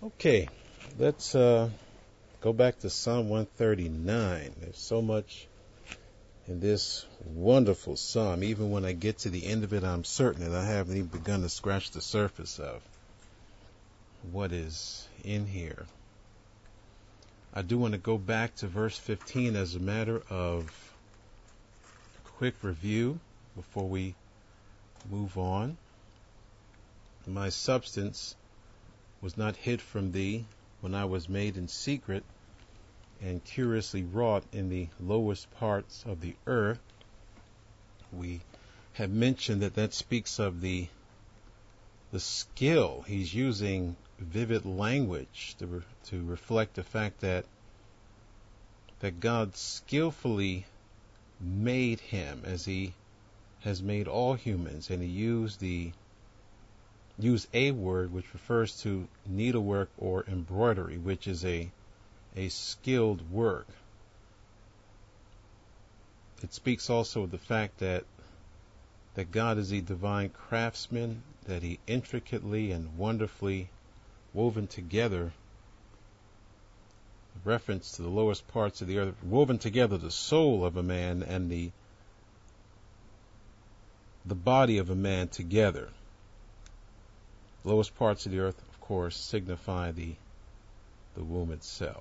Okay, let's go back to Psalm 139. There's so much in this wonderful psalm. Even when I get to the end of it, I'm certain that I haven't even begun to scratch the surface of what is in here. I do want to go back to verse 15 as a matter of quick review before we move on. My substance was not hid from thee when I was made in secret and curiously wrought in the lowest parts of the earth. We have mentioned that speaks of the skill. He's using vivid language to reflect the fact that God skillfully made him as he has made all humans, and he used a word which refers to needlework or embroidery, which is a skilled work. It speaks also of the fact that God is a divine craftsman, that he intricately and wonderfully woven together, reference to the lowest parts of the earth, woven together the soul of a man and the body of a man together. Lowest parts of the earth, of course, signify the womb itself.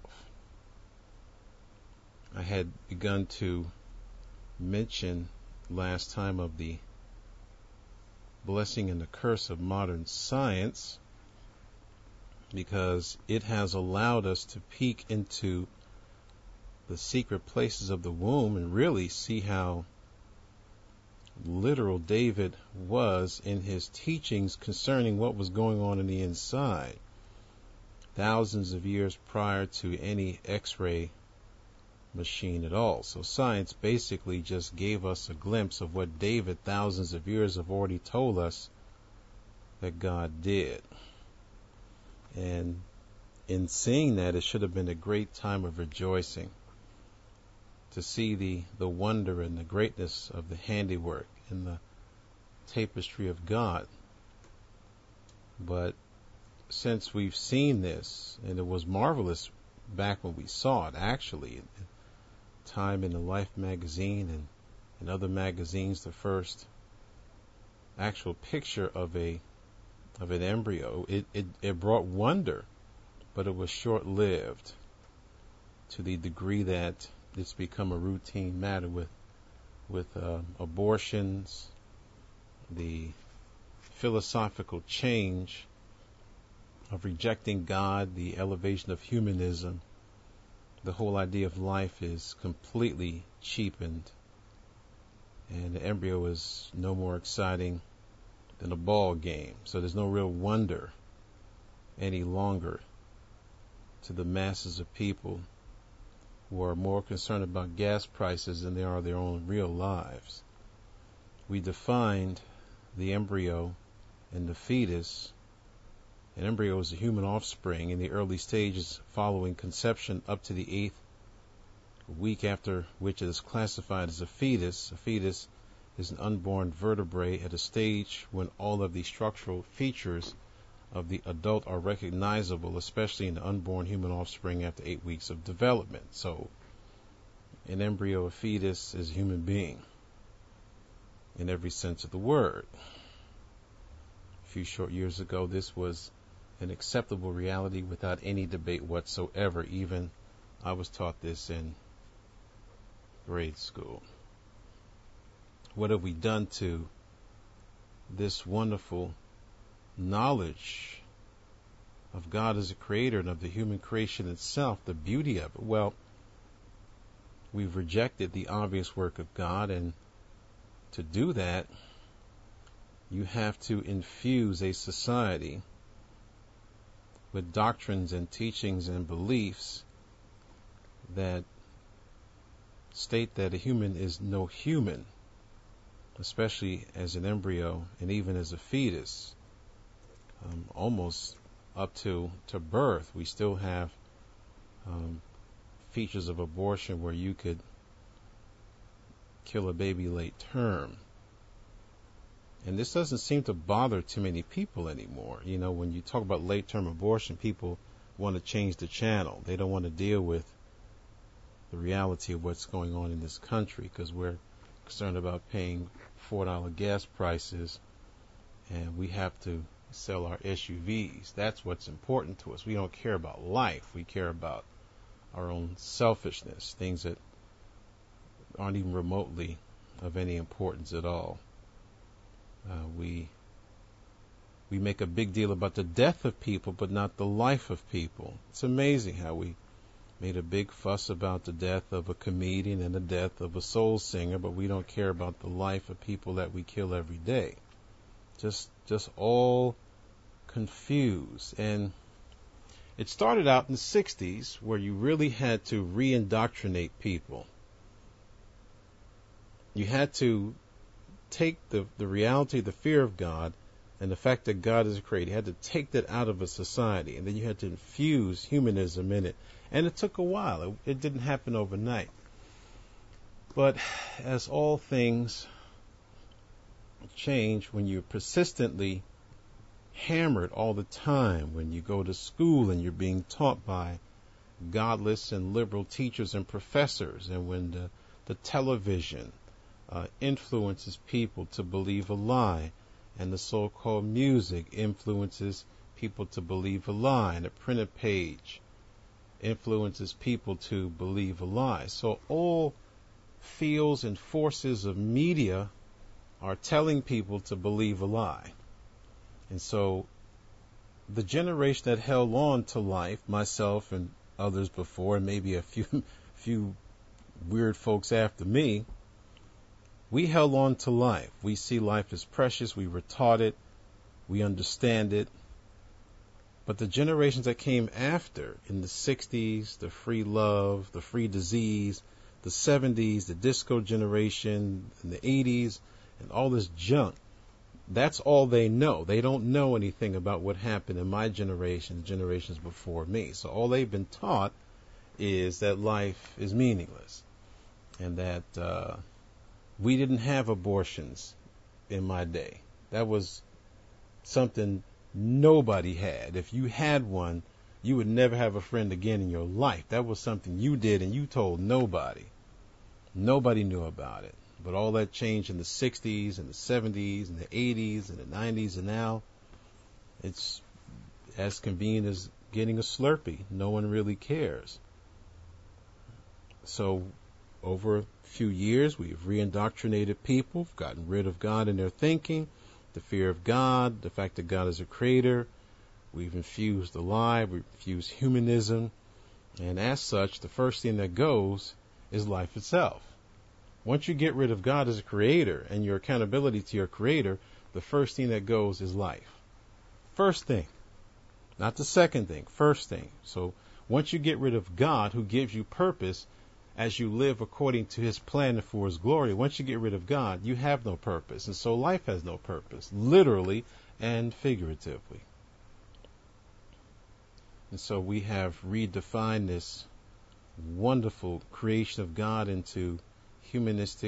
I had begun to mention last time of the blessing and the curse of modern science, because it has allowed us to peek into the secret places of the womb and really see how literal David was in his teachings concerning what was going on in the inside, thousands of years prior to any X-ray machine at all. So science basically just gave us a glimpse of what David, thousands of years, have already told us that God did. And in seeing that, it should have been a great time of rejoicing to see the wonder and the greatness of the handiwork and the tapestry of God. But since we've seen this, and it was marvelous back when we saw it, actually, Time in the Life magazine and other magazines, the first actual picture of an embryo, it brought wonder, but it was short-lived to the degree that it's become a routine matter with abortions, the philosophical change of rejecting God, the elevation of humanism. The whole idea of life is completely cheapened, and the embryo is no more exciting than a ball game. So there's no real wonder any longer to the masses of people who are more concerned about gas prices than they are their own real lives. We defined the embryo and the fetus. An embryo is a human offspring in the early stages following conception up to the 8th week, after which it is classified as a fetus. A fetus is an unborn vertebrae at a stage when all of the structural features of the adult are recognizable, especially in the unborn human offspring after 8 weeks of development. So an embryo, a fetus, is a human being in every sense of the word. A few short years ago, this was an acceptable reality without any debate whatsoever. Even I was taught this in grade school. What have we done to this wonderful knowledge of God as a creator and of the human creation itself, the beauty of it? Well, we've rejected the obvious work of God, and to do that, you have to infuse a society with doctrines and teachings and beliefs that state that a human is no human, especially as an embryo and even as a fetus. Almost up to birth, we still have features of abortion where you could kill a baby late term. And this doesn't seem to bother too many people anymore. You know, when you talk about late-term abortion, people want to change the channel. They don't want to deal with the reality of what's going on in this country because we're concerned about paying $4 gas prices and we have to sell our SUVs. That's what's important to us. We don't care about life. We care about our own selfishness, things that aren't even remotely of any importance at all. We make a big deal about the death of people, but not the life of people. It's amazing how we made a big fuss about the death of a comedian and the death of a soul singer, but we don't care about the life of people that we kill every day. Just all confused. And it started out in the 60s where you really had to re-indoctrinate people. You had to take the reality, the fear of God, and the fact that God is a creator. You had to take that out of a society, and then you had to infuse humanism in it. And it took a while. It didn't happen overnight. But as all things change, when you're persistently hammered all the time, when you go to school and you're being taught by godless and liberal teachers and professors, and when the television influences people to believe a lie, and the so-called music influences people to believe a lie, and the printed page influences people to believe a lie. So all fields and forces of media are telling people to believe a lie. And so the generation that held on to life, myself and others before, and maybe a few weird folks after me, we held on to life. We see life as precious. We were taught it. We understand it. But the generations that came after, in the 60s, the free love, the free disease, the 70s, the disco generation, and the 80s, and all this junk, that's all they know. They don't know anything about what happened in my generation, the generations before me. So all they've been taught is that life is meaningless, and that we didn't have abortions in my day. That was something nobody had. If you had one, you would never have a friend again in your life. That was something you did and you told nobody. Nobody knew about it. But all that changed in the 60s and the 70s and the 80s and the 90s, and now it's as convenient as getting a Slurpee. No one really cares. So over a few years, we've re-indoctrinated people, gotten rid of God in their thinking, the fear of God, the fact that God is a creator. We've infused the lie, we've infused humanism, and as such, the first thing that goes is life itself. Once you get rid of God as a creator and your accountability to your creator, the first thing that goes is life. First thing. Not the second thing, first thing. So once you get rid of God, who gives you purpose as you live according to his plan and for his glory, once you get rid of God, you have no purpose. And so life has no purpose, literally and figuratively. And so we have redefined this wonderful creation of God into humanistic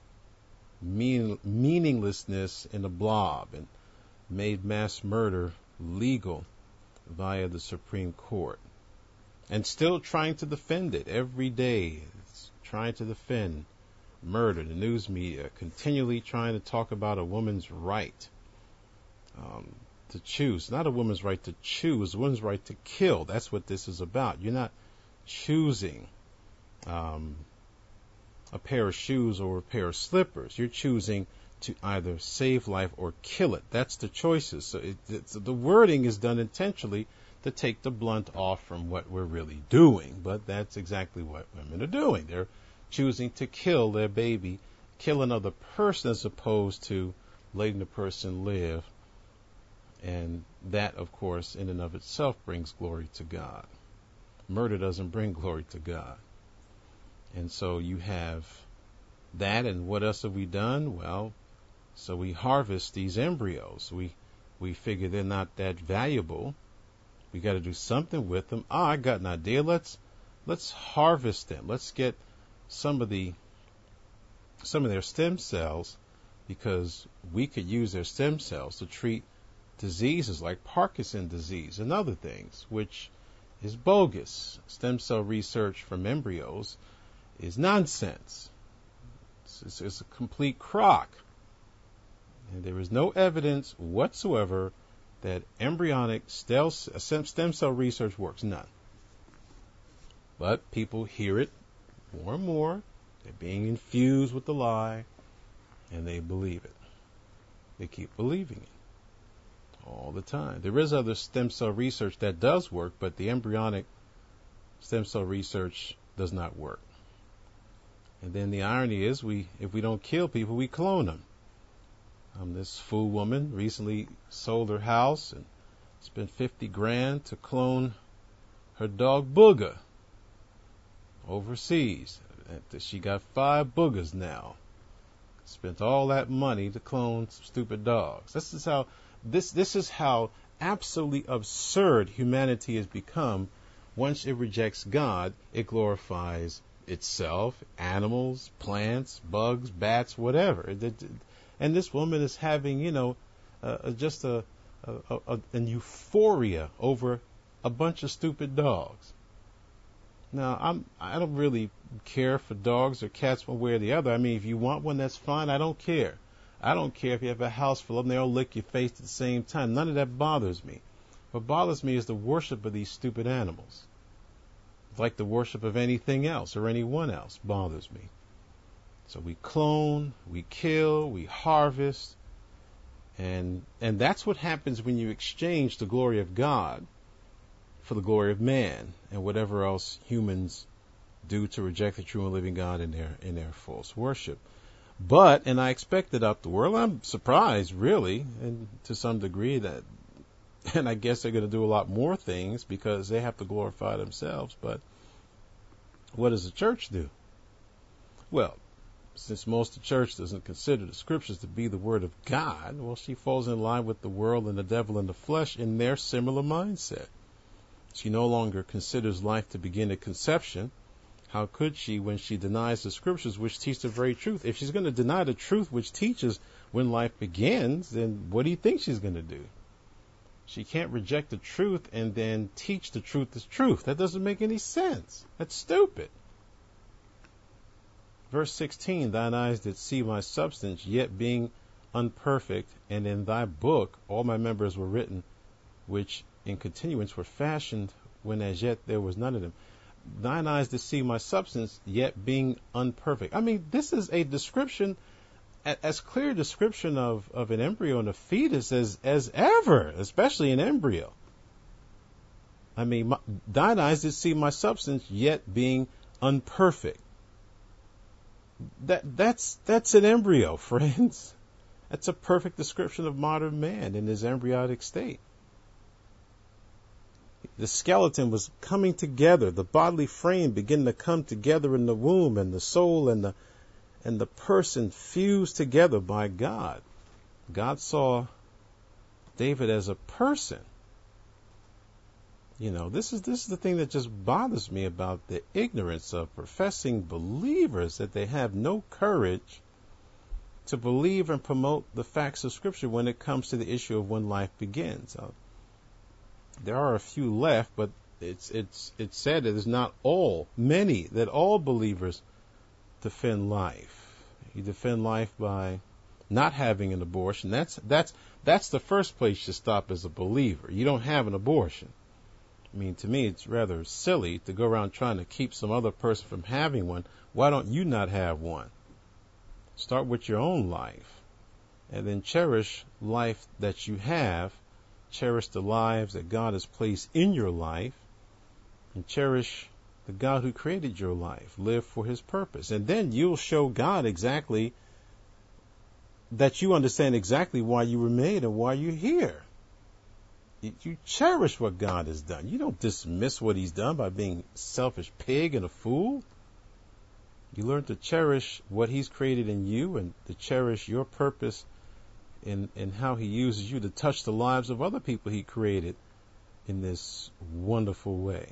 meaninglessness in a blob, and made mass murder legal via the Supreme Court. And still trying to defend it every day. It's trying to defend murder. The news media continually trying to talk about a woman's right to choose. Not a woman's right to choose, a woman's right to kill. That's what this is about. You're not choosing a pair of shoes or a pair of slippers. You're choosing to either save life or kill it. That's the choices. So the wording is done intentionally to take the blunt off from what we're really doing. But that's exactly what women are doing. They're choosing to kill their baby, kill another person, as opposed to letting the person live. And that, of course, in and of itself brings glory to God. Murder doesn't bring glory to God. And so you have that, and what else have we done? Well, so we harvest these embryos. We figure they're not that valuable. We got to do something with them. I got an idea. Let's harvest them. Let's get some of their stem cells, because we could use their stem cells to treat diseases like Parkinson's disease and other things, which is bogus. Stem cell research from embryos is nonsense. It's a complete crock. And there is no evidence whatsoever that embryonic stem cell research works. None. But people hear it more and more. They're being infused with the lie, and they believe it. They keep believing it all the time. There is other stem cell research that does work, but the embryonic stem cell research does not work. And then the irony is, if we don't kill people, we clone them. This fool woman recently sold her house and spent $50,000 to clone her dog Booger overseas. She got 5 boogers now. Spent all that money to clone some stupid dogs. This is how absolutely absurd humanity has become. Once it rejects God, it glorifies itself, animals, plants, bugs, bats, whatever. And this woman is having, just an euphoria over a bunch of stupid dogs. Now, I don't really care for dogs or cats one way or the other. I mean, if you want one, that's fine. I don't care. I don't care if you have a house full of them, they all lick your face at the same time. None of that bothers me. What bothers me is the worship of these stupid animals. Like the worship of anything else or anyone else bothers me. So we clone, we kill, we harvest, and that's what happens when you exchange the glory of God for the glory of man and whatever else humans do to reject the true and living God in their false worship. But, and I expect it out the world, I'm surprised really, and to some degree that, and I guess they're going to do a lot more things because they have to glorify themselves. But what does the church do? Well, since most of the church doesn't consider the scriptures to be the word of God, well, she falls in line with the world and the devil and the flesh in their similar mindset. She no longer considers life to begin at conception. How could she when she denies the scriptures which teach the very truth? If she's going to deny the truth which teaches when life begins, then what do you think she's going to do? She can't reject the truth and then teach the truth as truth. That doesn't make any sense. That's stupid. Verse 16, thine eyes did see my substance, yet being unperfect, and in thy book all my members were written, which in continuance were fashioned, when as yet there was none of them. Thine eyes did see my substance, yet being unperfect. I mean, this is a description, as clear a description of an embryo and a fetus as ever, especially an embryo. I mean, thine eyes did see my substance, yet being unperfect. That's an embryo, friends. That's a perfect description of modern man in his embryonic state. The skeleton was coming together, the bodily frame beginning to come together in the womb, and the soul and the person fused together by God. God saw David as a person. This is the thing that just bothers me about the ignorance of professing believers, that they have no courage to believe and promote the facts of Scripture when it comes to the issue of when life begins. There are a few left, but it's said that it's not many, that all believers defend life. You defend life by not having an abortion. That's the first place you stop as a believer. You don't have an abortion. I mean, to me, it's rather silly to go around trying to keep some other person from having one. Why don't you not have one? Start with your own life, and then cherish life that you have. Cherish the lives that God has placed in your life, and cherish the God who created your life. Live for his purpose. And then you'll show God exactly that you understand exactly why you were made and why you're here. You cherish what God has done. You don't dismiss what he's done by being a selfish pig and a fool. You learn to cherish what he's created in you and to cherish your purpose in how he uses you to touch the lives of other people he created in this wonderful way.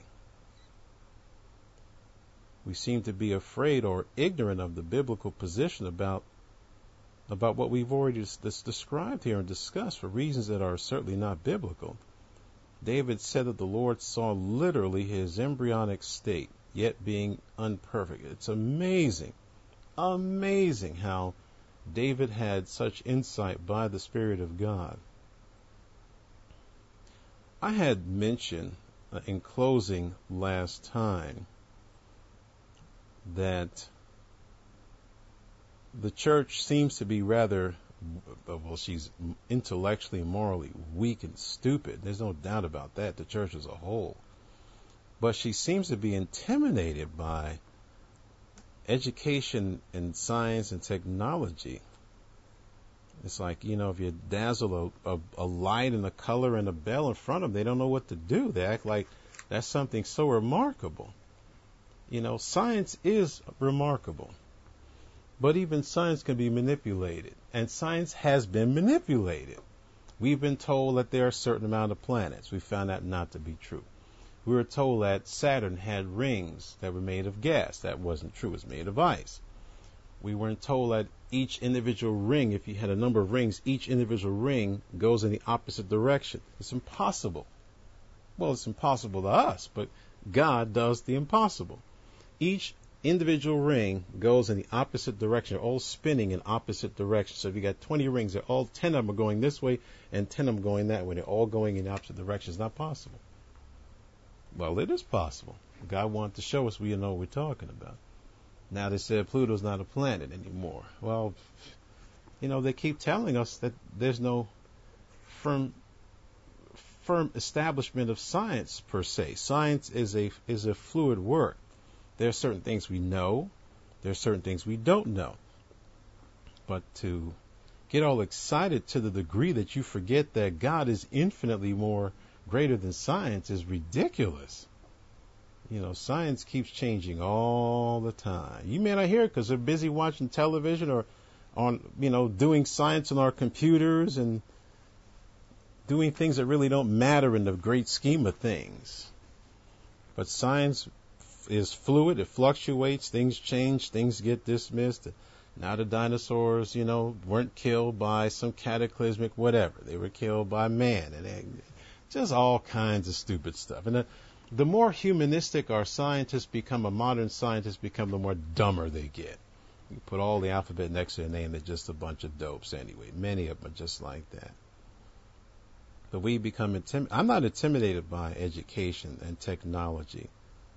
We seem to be afraid or ignorant of the biblical position about what we've already described here and discussed for reasons that are certainly not biblical. David said that the Lord saw literally his embryonic state, yet being unperfect. It's amazing, amazing how David had such insight by the Spirit of God. I had mentioned in closing last time that the church seems to be rather, well, she's intellectually and morally weak and stupid. There's no doubt about that, the church as a whole. But she seems to be intimidated by education and science and technology. It's like, if you dazzle a light and a color and a bell in front of them, they don't know what to do. They act like that's something so remarkable. Science is remarkable. But even science can be manipulated. And science has been manipulated. We've been told that there are a certain amount of planets. We found that not to be true. We were told that Saturn had rings that were made of gas. That wasn't true. It was made of ice. We weren't told that each individual ring, if you had a number of rings, each individual ring goes in the opposite direction. It's impossible. Well, it's impossible to us, but God does the impossible. Each individual ring goes in the opposite direction. They're all spinning in opposite directions. So if you got 20 rings, they're all 10 of them are going this way and 10 of them going that way. They're all going in the opposite direction. It's not possible. Well, it is possible. God wanted to show us we know what we're talking about. Now they said Pluto's not a planet anymore. Well, they keep telling us that there's no firm establishment of science per se. Science is a fluid work. There are certain things we know. There are certain things we don't know. But to get all excited to the degree that you forget that God is infinitely more greater than science is ridiculous. Science keeps changing all the time. You may not hear it because they're busy watching television or doing science on our computers and doing things that really don't matter in the great scheme of things. But science is fluid. It fluctuates. Things change. Things get dismissed. Now the dinosaurs, weren't killed by some cataclysmic whatever. They were killed by man. And just all kinds of stupid stuff. And the more humanistic our scientists become, a modern scientist become, the more dumber they get. You put all the alphabet next to their name, they're just a bunch of dopes anyway. Many of them are just like that. But we become I'm not intimidated by education and technology,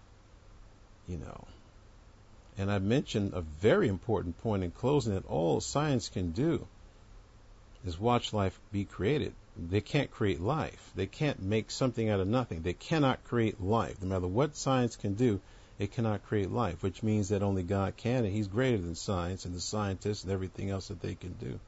And I mentioned a very important point in closing, that all science can do is watch life be created. They can't create life. They can't make something out of nothing. They cannot create life. No matter what science can do, it cannot create life, which means that only God can, and He's greater than science and the scientists and everything else that they can do.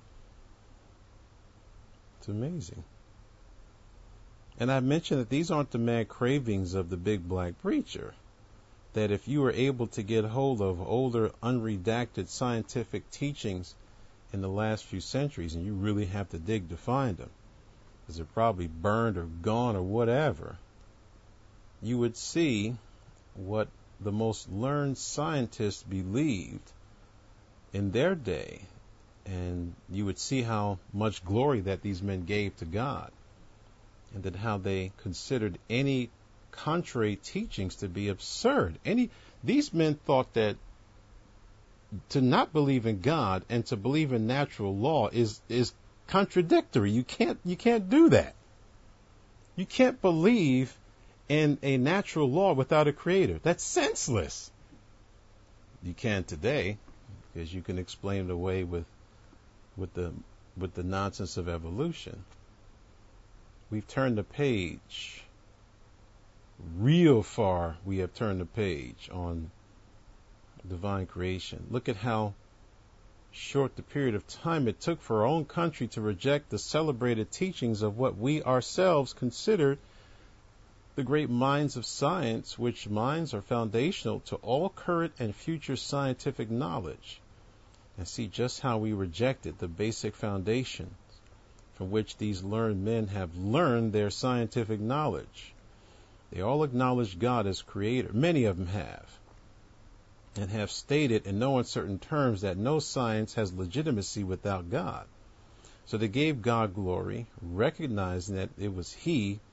It's amazing. And I mentioned that these aren't the mad cravings of the big black preacher. That if you were able to get hold of older, unredacted scientific teachings in the last few centuries, and you really have to dig to find them, because they're probably burned or gone or whatever, you would see what the most learned scientists believed in their day, and you would see how much glory that these men gave to God, and that how they considered any contrary teachings to be absurd. These men thought that to not believe in God and to believe in natural law is contradictory. You can't do that. You can't believe in a natural law without a creator. That's senseless. You can today, because you can explain it away with the nonsense of evolution. We've turned the page. Real far we have turned the page on divine creation. Look at how short the period of time it took for our own country to reject the celebrated teachings of what we ourselves considered the great minds of science, which minds are foundational to all current and future scientific knowledge. And see just how we rejected the basic foundations from which these learned men have learned their scientific knowledge. They all acknowledge God as creator. Many of them have. And have stated in no uncertain terms that no science has legitimacy without God. So they gave God glory, recognizing that it was He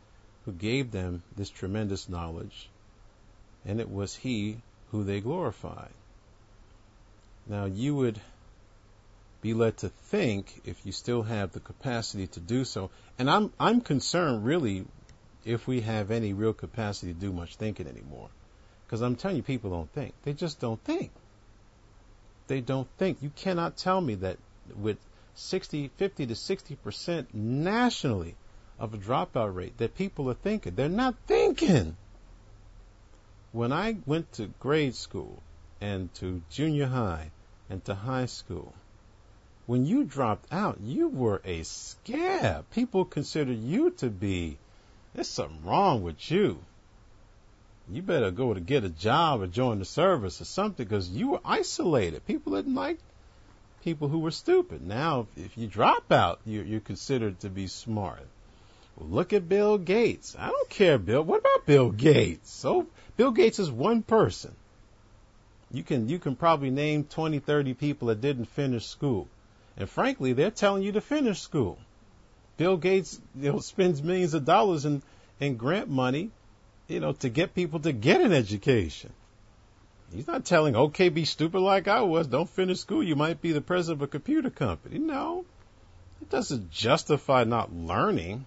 who gave them this tremendous knowledge, and it was He who they glorified. Now, you would be led to think, if you still have the capacity to do so, and I'm concerned really if we have any real capacity to do much thinking anymore. Because I'm telling you, people don't think. They just don't think. They don't think. You cannot tell me that with 50 to 60% nationally of a dropout rate that people are thinking. They're not thinking. When I went to grade school and to junior high and to high school, when you dropped out, you were a scab. People considered you to be, there's something wrong with you. You better go to get a job or join the service or something, because you were isolated. People didn't like people who were stupid. Now, if you drop out, you're considered to be smart. Well, look at Bill Gates. I don't care, Bill. What about Bill Gates? So Bill Gates is one person. You can probably name 20, 30 people that didn't finish school. And frankly, they're telling you to finish school. Bill Gates, spends millions of dollars in grant money, to get people to get an education. He's not telling, okay, be stupid like I was. Don't finish school. You might be the president of a computer company. No, it doesn't justify not learning.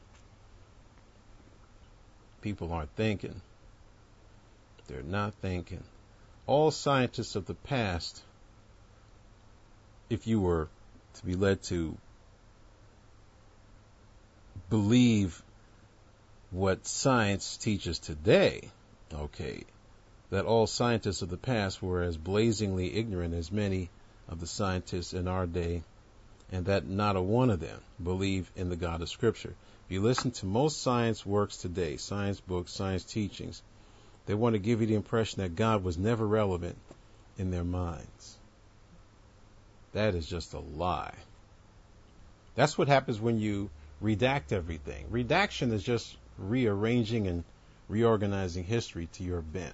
People aren't thinking. They're not thinking. All scientists of the past, if you were to be led to believe what science teaches today, okay, that all scientists of the past were as blazingly ignorant as many of the scientists in our day, and that not a one of them believe in the God of Scripture. If you listen to most science works today, science books, science teachings, they want to give you the impression that God was never relevant in their minds. That is just a lie. That's what happens when you redact everything. Redaction is just rearranging and reorganizing history to your bent.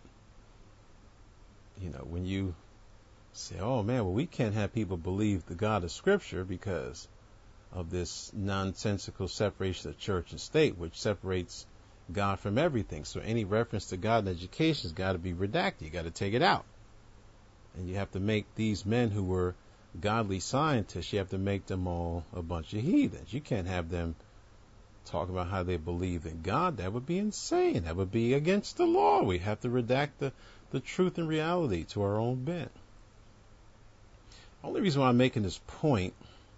When you say, oh man, well, we can't have people believe the God of Scripture because of this nonsensical separation of church and state, which separates God from everything. So any reference to God in education has got to be redacted. You got to take it out. And you have to make these men who were godly scientists, you have to make them all a bunch of heathens. You can't have them talk about how they believe in God. That would be insane. That would be against the law. We have to redact the truth and reality to our own bent. The only reason why I'm making this point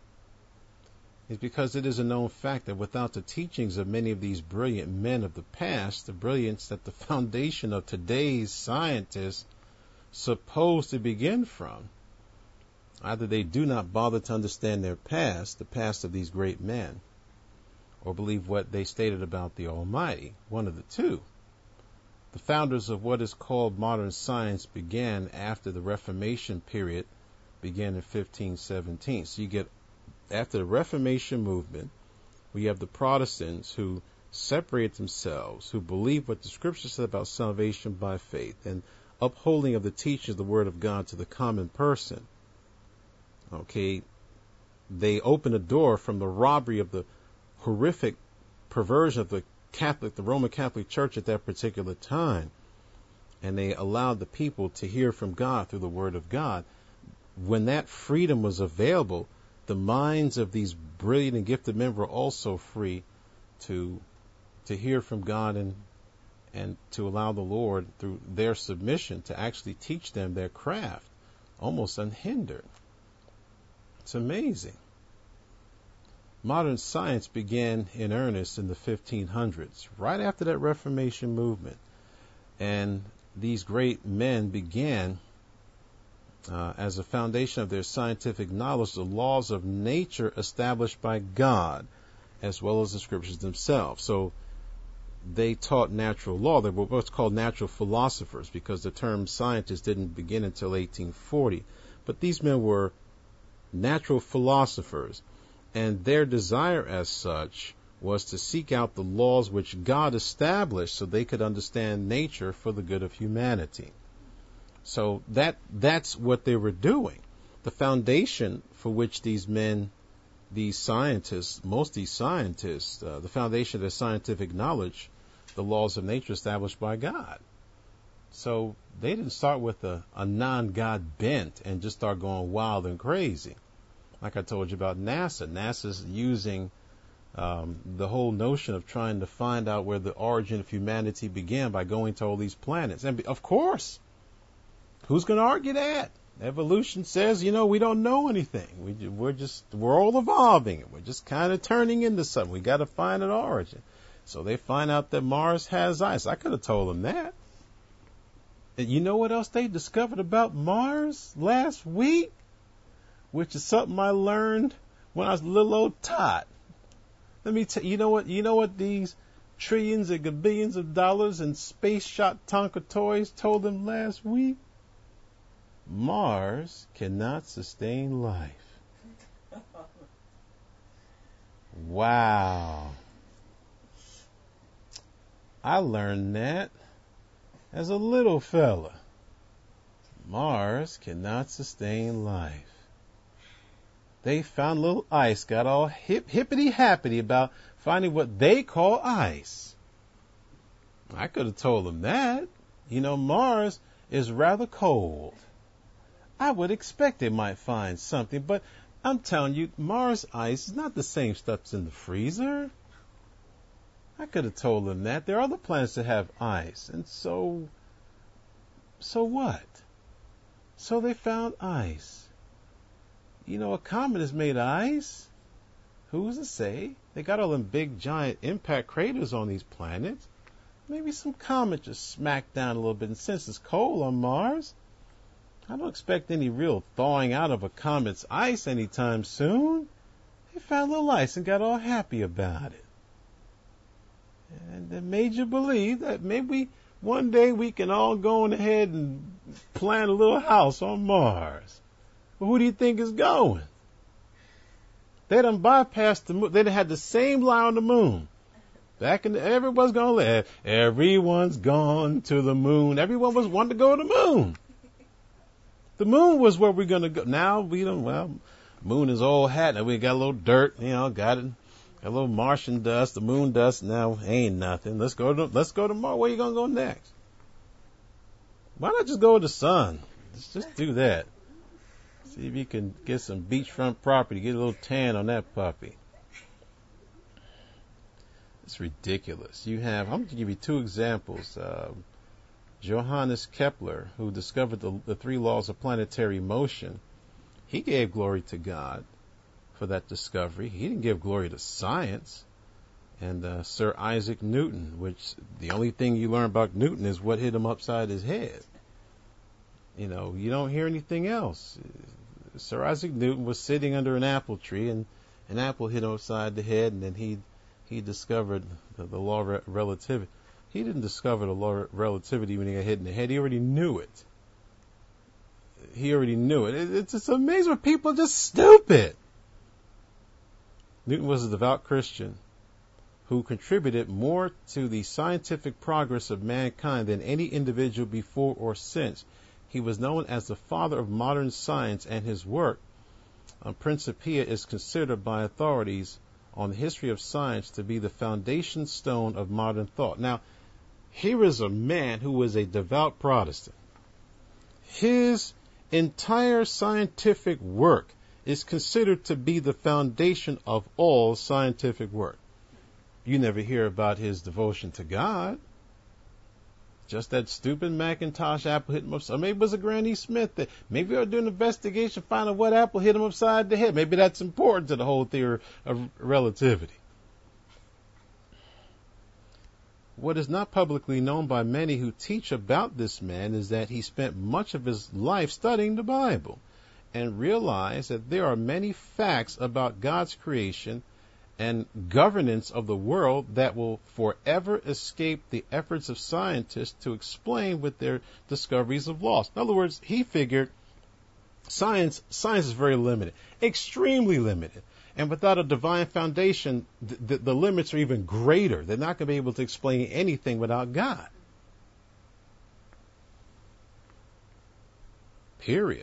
is because it is a known fact that without the teachings of many of these brilliant men of the past, the brilliance that the foundation of today's scientists supposed to begin from, either they do not bother to understand their past, the past of these great men, or believe what they stated about the Almighty, one of the two. The founders of what is called modern science began after the Reformation period began in 1517. So you get, after the Reformation movement, we have the Protestants who separate themselves, who believe what the Scripture said about salvation by faith and upholding of the teachings of the Word of God to the common person. Okay, they open a door from the robbery of the horrific perversion of the Roman Catholic Church at that particular time, and they allowed the people to hear from God through the Word of God. When that freedom was available, the minds of these brilliant and gifted men were also free to hear from God and to allow the Lord, through their submission, to actually teach them their craft almost unhindered. It's amazing. Modern science began in earnest in the 1500s, right after that Reformation movement. And these great men began, as a foundation of their scientific knowledge, the laws of nature established by God, as well as the Scriptures themselves. So they taught natural law. They were what's called natural philosophers, because the term scientist didn't begin until 1840. But these men were natural philosophers, and their desire as such was to seek out the laws which God established so they could understand nature for the good of humanity. So that's what they were doing. The foundation for which these men, these scientists, most of these scientists, the foundation of their scientific knowledge the laws of nature established by God. So they didn't start with a non-God bent and just start going wild and crazy. Like I told you about NASA. NASA's using the whole notion of trying to find out where the origin of humanity began by going to all these planets. And of course, who's going to argue that? Evolution says, we don't know anything. We're all evolving. We're just kind of turning into something. We got to find an origin. So they find out that Mars has ice. I could have told them that. And you know what else they discovered about Mars last week? Which is something I learned when I was a little old tot. Let me tell you, you know what these trillions and billions of dollars in space shot Tonka toys told them last week? Mars cannot sustain life. Wow. I learned that as a little fella. Mars cannot sustain life. They found a little ice, got all hippity-happity about finding what they call ice. I could have told them that. Mars is rather cold. I would expect they might find something, but I'm telling you, Mars ice is not the same stuff that's in the freezer. I could have told them that. There are other planets that have ice, and so what? So they found ice. A comet is made of ice. Who's to say? They got all them big, giant impact craters on these planets. Maybe some comet just smacked down a little bit, and since it's cold on Mars, I don't expect any real thawing out of a comet's ice anytime soon. They found a little ice and got all happy about it. And it made you believe that maybe one day we can all go on ahead and plant a little house on Mars. But who do you think is going? They done bypassed the moon. They done had the same lie on the moon. Everyone's going to live. Everyone's gone to the moon. Everyone was wanting to go to the moon. The moon was where we're going to go. Now moon is old hat. Now we got a little dirt, got a little Martian dust, the moon dust. Now ain't nothing. Let's go to Mars. Where you going to go next? Why not just go to the sun? Let's just do that. See if you can get some beachfront property, get a little tan on that puppy. It's ridiculous. I'm going to give you two examples. Johannes Kepler, who discovered the three laws of planetary motion, he gave glory to God for that discovery. He didn't give glory to science. And Sir Isaac Newton, which the only thing you learn about Newton is what hit him upside his head. You don't hear anything else. Sir Isaac Newton was sitting under an apple tree, and an apple hit him upside the head, and then he discovered the law of relativity. He didn't discover the law of relativity when he got hit in the head. He already knew it. It's just amazing when people are just stupid. Newton was a devout Christian who contributed more to the scientific progress of mankind than any individual before or since. He was known as the father of modern science, and his work, Principia, is considered by authorities on the history of science to be the foundation stone of modern thought. Now, here is a man who was a devout Protestant. His entire scientific work is considered to be the foundation of all scientific work. You never hear about his devotion to God. Just that stupid Macintosh apple hit him upside. Maybe it was a Granny Smith thing. Maybe they'll do an investigation, find out what apple hit him upside the head. Maybe that's important to the whole theory of relativity. What is not publicly known by many who teach about this man is that he spent much of his life studying the Bible and realized that there are many facts about God's creation and governance of the world that will forever escape the efforts of scientists to explain with their discoveries of laws. In other words, he figured science is very limited, extremely limited. And without a divine foundation, the limits are even greater. They're not going to be able to explain anything without God. Period.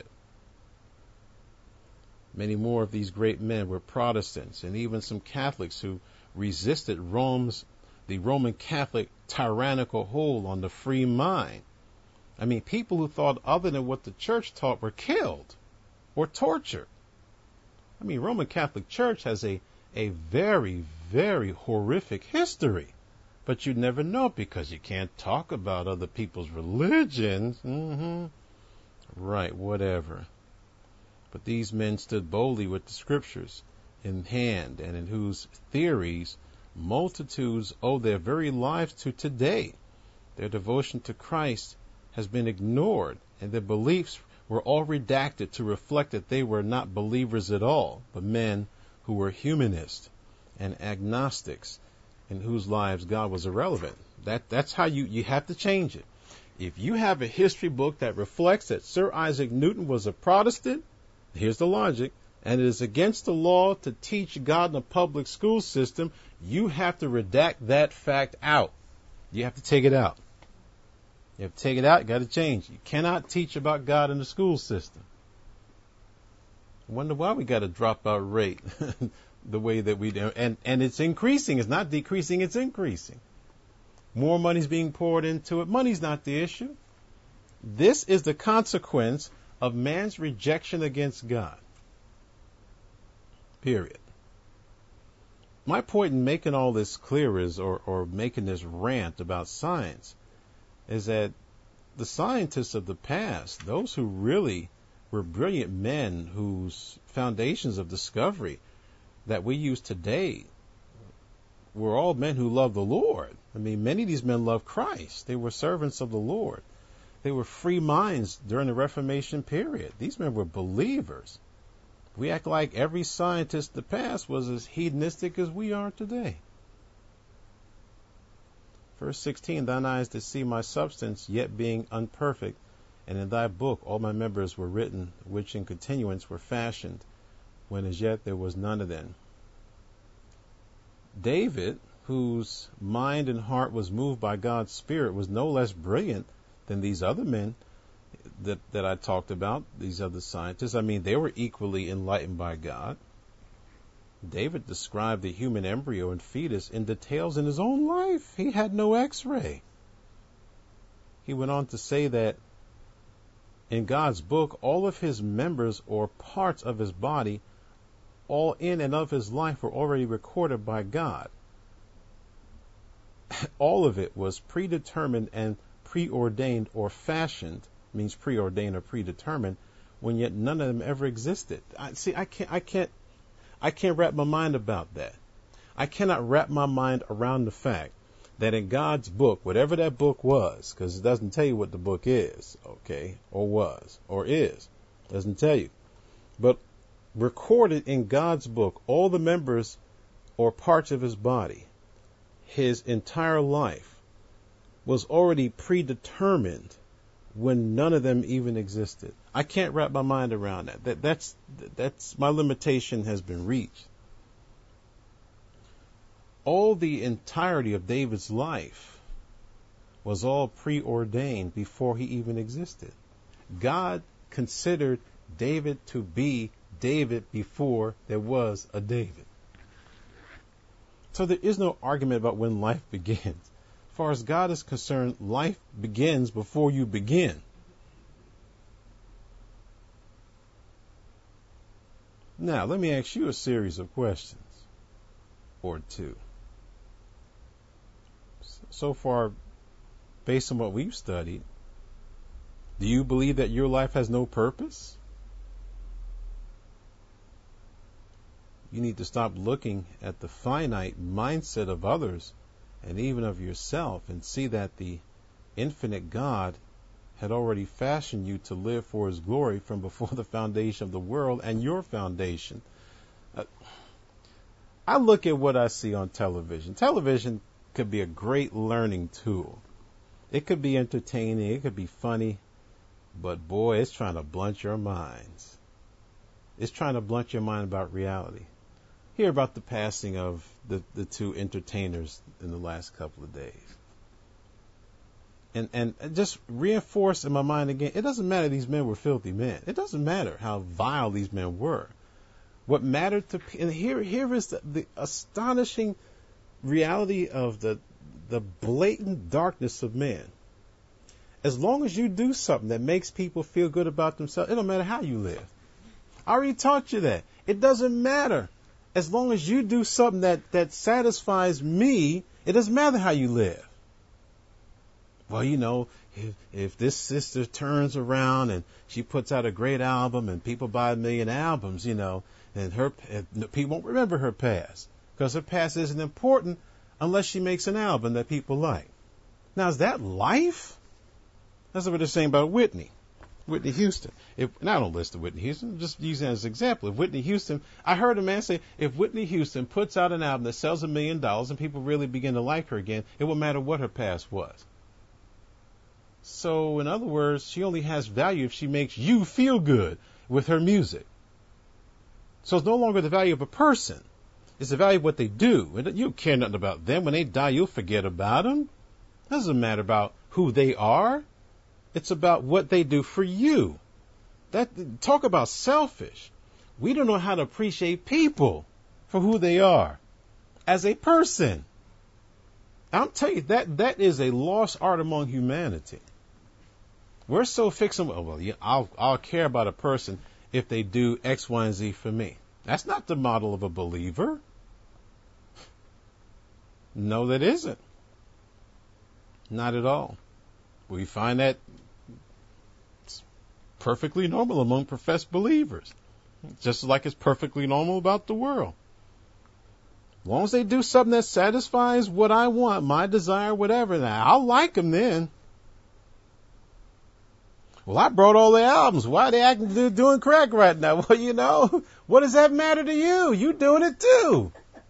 Many more of these great men were Protestants, and even some Catholics who resisted Rome's the Roman Catholic tyrannical hold on the free mind. I mean, people who thought other than what the church taught were killed or tortured. I mean, Roman Catholic Church has a very, very horrific history. But you never know because you can't talk about other people's religions. Right, whatever. But these men stood boldly with the scriptures in hand, and in whose theories multitudes owe their very lives to today. Their devotion to Christ has been ignored, and their beliefs were all redacted to reflect that they were not believers at all, but men who were humanists and agnostics, in whose lives God was irrelevant. That's how you have to change it. If you have a history book that reflects that Sir Isaac Newton was a Protestant, here's the logic, and it is against the law to teach God in a public school system, you have to redact that fact out. You have to take it out. You have to take it out, you got to change it. You cannot teach about God in the school system. I wonder why we got a dropout rate the way that we do. And it's increasing. It's not decreasing, it's increasing. More money's being poured into it. Money's not the issue. This is the consequence of man's rejection against God. Period. My point in making all this clear is, or making this rant about science, is that the scientists of the past, those who really were brilliant men whose foundations of discovery that we use today were all men who loved the Lord. I mean, many of these men loved Christ. They were servants of the Lord. They were free minds during the Reformation period. These men were believers. We act like every scientist in the past was as hedonistic as we are today. Verse 16, thine eyes did see my substance, yet being unperfect, and in thy book all my members were written, which in continuance were fashioned, when as yet there was none of them. David, whose mind and heart was moved by God's Spirit, was no less brilliant than these other men that I talked about, these other scientists. I mean, they were equally enlightened by God. David described the human embryo and fetus in details in his own life. He had no x-ray. He went on to say that in God's book, all of his members or parts of his body, all in and of his life, were already recorded by God. All of it was predetermined and preordained or fashioned, means preordained or predetermined, when yet none of them ever existed. I can't wrap my mind about that. I cannot wrap my mind around the fact that in God's book, whatever that book was, because it doesn't tell you what the book is, okay, or was, or is, doesn't tell you. But recorded in God's book, all the members or parts of his body, his entire life, was already predetermined when none of them even existed. I can't wrap my mind around that. That's my limitation has been reached. All the entirety of David's life was all preordained before he even existed. God considered David to be David before there was a David. So there is no argument about when life begins. As far as God is concerned, life begins before you begin. Now, let me ask you a series of questions, or two. So far, based on what we've studied, do you believe that your life has no purpose? You need to stop looking at the finite mindset of others and even of yourself and see that the infinite God had already fashioned you to live for his glory from before the foundation of the world and your foundation. I look at what I see on television. Television could be a great learning tool. It could be entertaining. It could be funny. But boy, it's trying to blunt your minds. It's trying to blunt your mind about reality. Hear about the passing of the two entertainers in the last couple of days. And just reinforce in my mind again, it doesn't matter these men were filthy men. It doesn't matter how vile these men were. What mattered to, and here is the astonishing reality of the the blatant darkness of man. As long as you do something that makes people feel good about themselves, it don't matter how you live. I already taught you that. It doesn't matter. As long as you do something that satisfies me, it doesn't matter how you live. Well, if this sister turns around and she puts out a great album and people buy 1 million albums, and people won't remember her past because her past isn't important unless she makes an album that people like. Now, is that life? That's what they're saying about Whitney Houston. And I don't listen to Whitney Houston, I'm just using it as an example. If Whitney Houston, I heard a man say, if Whitney Houston puts out an album that sells $1 million and people really begin to like her again, it won't matter what her past was. So, in other words, she only has value if she makes you feel good with her music. So it's no longer the value of a person. It's the value of what they do. And you don't care nothing about them. When they die, you'll forget about them. It doesn't matter about who they are. It's about what they do for you. Talk about selfish. We don't know how to appreciate people for who they are as a person. I'm telling you, that is a lost art among humanity. We're so fixed on, I'll care about a person if they do X, Y, and Z for me. That's not the model of a believer. No, that isn't. Not at all. We find that it's perfectly normal among professed believers. Just like it's perfectly normal about the world. As long as they do something that satisfies what I want, my desire, whatever, now I'll like them then. Well, I brought all the albums. Why are they acting doing crack right now? Well, what does that matter to you? You doing it too.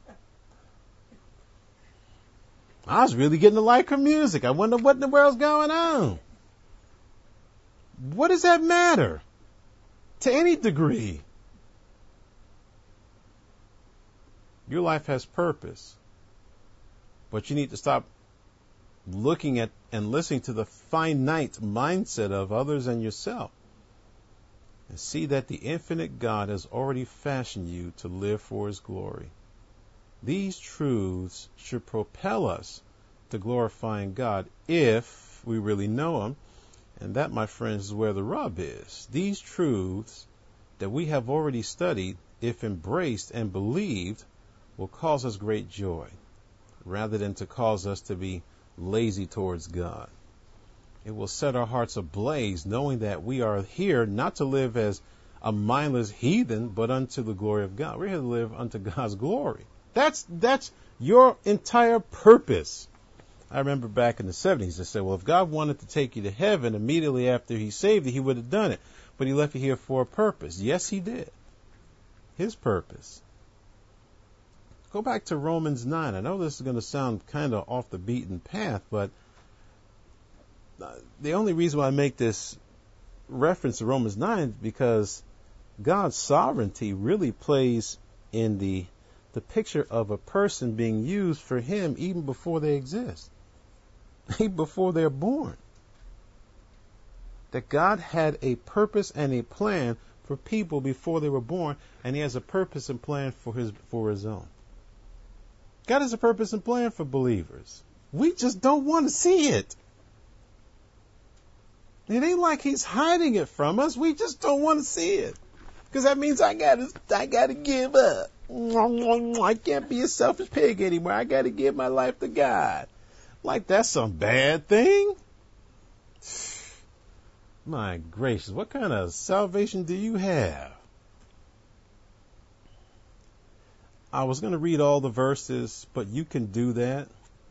I was really getting to like her music. I wonder what in the world's going on. What does that matter? To any degree. Your life has purpose. But you need to stop looking at and listening to the finite mindset of others and yourself. And see that the infinite God has already fashioned you to live for His glory. These truths should propel us to glorifying God if we really know Him. And that, my friends, is where the rub is. These truths that we have already studied, if embraced and believed, will cause us great joy, rather than to cause us to be lazy towards God. It will set our hearts ablaze, knowing that we are here not to live as a mindless heathen, but unto the glory of God. We're here to live unto God's glory. That's your entire purpose. I remember back in the 70s, they said, well, if God wanted to take you to heaven immediately after He saved you, He would have done it. But He left you here for a purpose. Yes, He did. His purpose. Go back to Romans 9. I know this is going to sound kind of off the beaten path, but the only reason why I make this reference to Romans 9 is because God's sovereignty really plays in the picture of a person being used for Him even before they exist, even before they're born. That God had a purpose and a plan for people before they were born, and He has a purpose and plan for His own. God has a purpose and plan for believers. We just don't want to see it. It ain't like He's hiding it from us. We just don't want to see it. Because that means I gotta give up. I can't be a selfish pig anymore. I gotta give my life to God. Like that's some bad thing? My gracious, what kind of salvation do you have? I was going to read all the verses, but you can do that.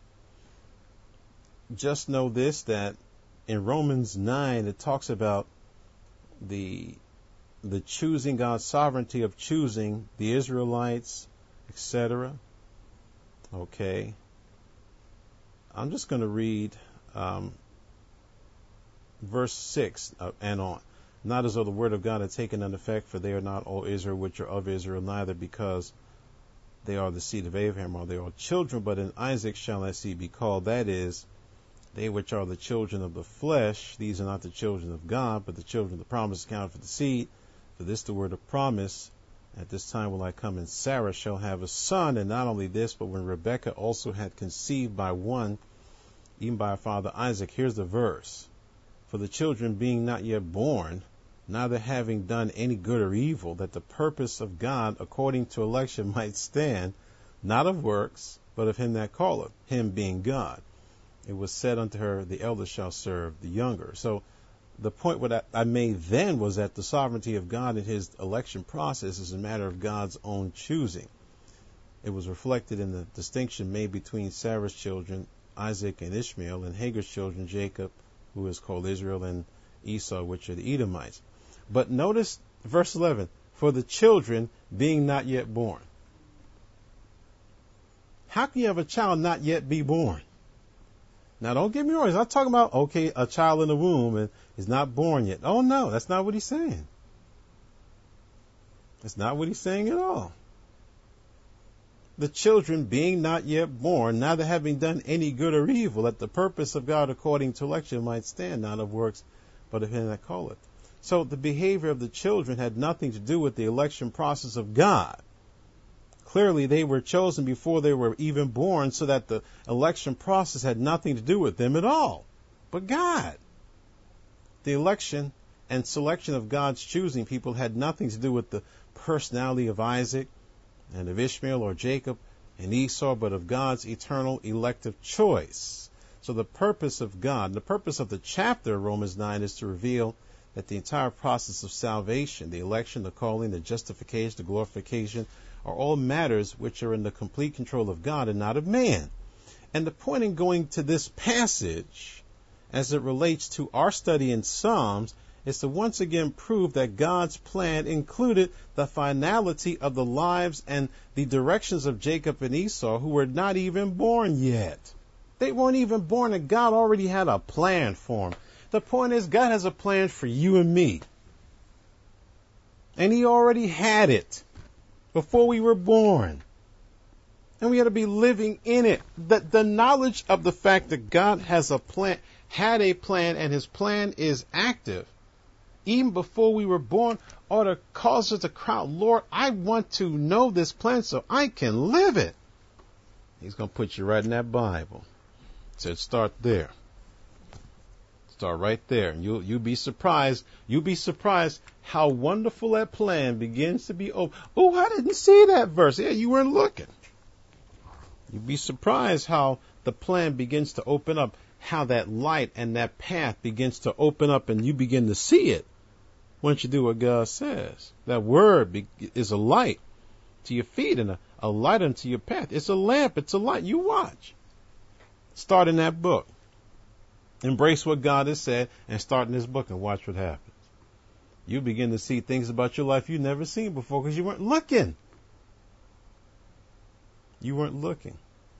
Just know this, that in Romans 9, it talks about the choosing, God's sovereignty of choosing the Israelites, etc. Okay. I'm just going to read verse 6 and on. Not as though the word of God had taken an effect, for they are not all Israel which are of Israel, neither because they are the seed of Abraham are they all children, but in Isaac shall that seed be called. That is, they which are the children of the flesh, these are not the children of God, but the children of the promise counted for the seed. For this the word of promise, at this time will I come, and Sarah shall have a son. And not only this, but when Rebekah also had conceived by one even by our father Isaac. Here's the verse. For the children being not yet born, neither having done any good or evil, that the purpose of God according to election might stand, not of works, but of him that calleth, him being God. It was said unto her, the elder shall serve the younger. So the point what I made then was that the sovereignty of God in his election process is a matter of God's own choosing. It was reflected in the distinction made between Sarah's children, Isaac and Ishmael, and Hagar's children, Jacob, who is called Israel, and Esau, which are the Edomites. But notice verse 11, for the children being not yet born. How can you have a child not yet be born? Now, don't get me wrong. He's not talking about, okay, a child in the womb and is not born yet. Oh, no, that's not what he's saying. That's not what he's saying at all. The children being not yet born, neither having done any good or evil, that the purpose of God according to election might stand, not of works, but of him that calleth. So the behavior of the children had nothing to do with the election process of God. Clearly, they were chosen before they were even born, so that the election process had nothing to do with them at all, but God. The election and selection of God's choosing people had nothing to do with the personality of Isaac and of Ishmael or Jacob and Esau, but of God's eternal elective choice. So the purpose of God, the purpose of the chapter of Romans 9 is to reveal that the entire process of salvation, the election, the calling, the justification, the glorification, are all matters which are in the complete control of God and not of man. And the point in going to this passage, as it relates to our study in Psalms, is to once again prove that God's plan included the finality of the lives and the directions of Jacob and Esau, who were not even born yet. They weren't even born, and God already had a plan for them. The point is, God has a plan for you and me. And he already had it before we were born. And we had to be living in it. The knowledge of the fact that God has a plan, had a plan, and his plan is active, even before we were born, ought to cause us to cry, Lord, I want to know this plan so I can live it. He's going to put you right in that Bible. So start there. Start right there. And you'll be surprised. You'll be surprised how wonderful that plan begins to be open. Oh, I didn't see that verse. Yeah, you weren't looking. You'll be surprised how the plan begins to open up, how that light and that path begins to open up, and you begin to see it once you do what God says. That word is a light to your feet and a light unto your path. It's a lamp. It's a light. You watch. Start in that book. Embrace what God has said and start in this book and watch what happens. You begin to see things about your life you've never seen before because you weren't looking. You weren't looking.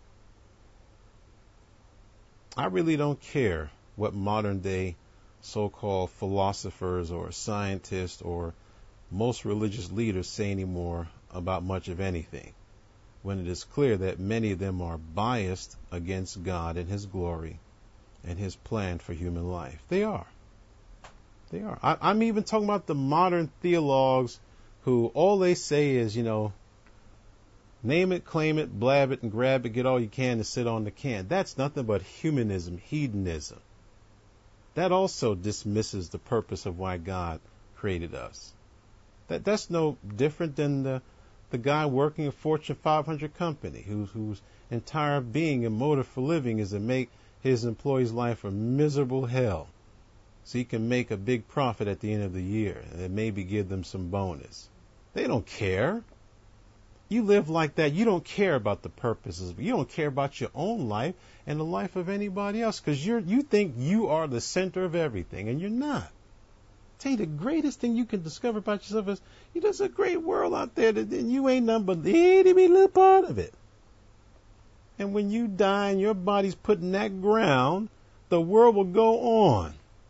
I really don't care what modern day so-called philosophers or scientists or most religious leaders say anymore about much of anything, when it is clear that many of them are biased against God and his glory and his plan for human life. They are. They are. I'm even talking about the modern theologues who all they say is, name it, claim it, blab it, and grab it, get all you can and sit on the can. That's nothing but humanism, hedonism. That also dismisses the purpose of why God created us. That's no different than the guy working a Fortune 500 company whose entire being and motive for living is to make his employee's life a miserable hell so he can make a big profit at the end of the year and maybe give them some bonus. They don't care. You live like that, you don't care about the purposes. You don't care about your own life and the life of anybody else because you think you are the center of everything, and you're not. I tell you, the greatest thing you can discover about yourself is there's a great world out there that you ain't nothing but the itty-bitty little part of it. And when you die and your body's put in that ground, the world will go on.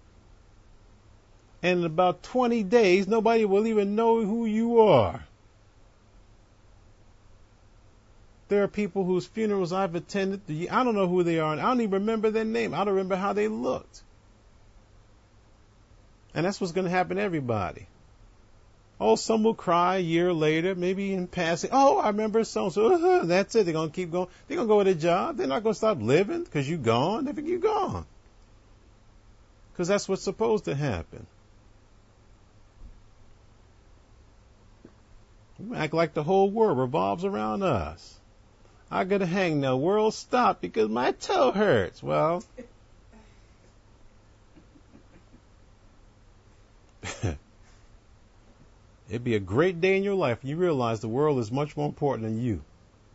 And in about 20 days, nobody will even know who you are. There are people whose funerals I've attended. I don't know who they are, and I don't even remember their name. I don't remember how they looked. And that's what's going to happen to everybody. Oh, some will cry a year later, maybe in passing. Oh, I remember so. That's it. They're going to keep going. They're going to go with a job. They're not going to stop living because you're gone. They think you're gone. Because that's what's supposed to happen. We act like the whole world revolves around us. I got to hang now. World stop because my toe hurts. Well, it'd be a great day in your life when you realize the world is much more important than you.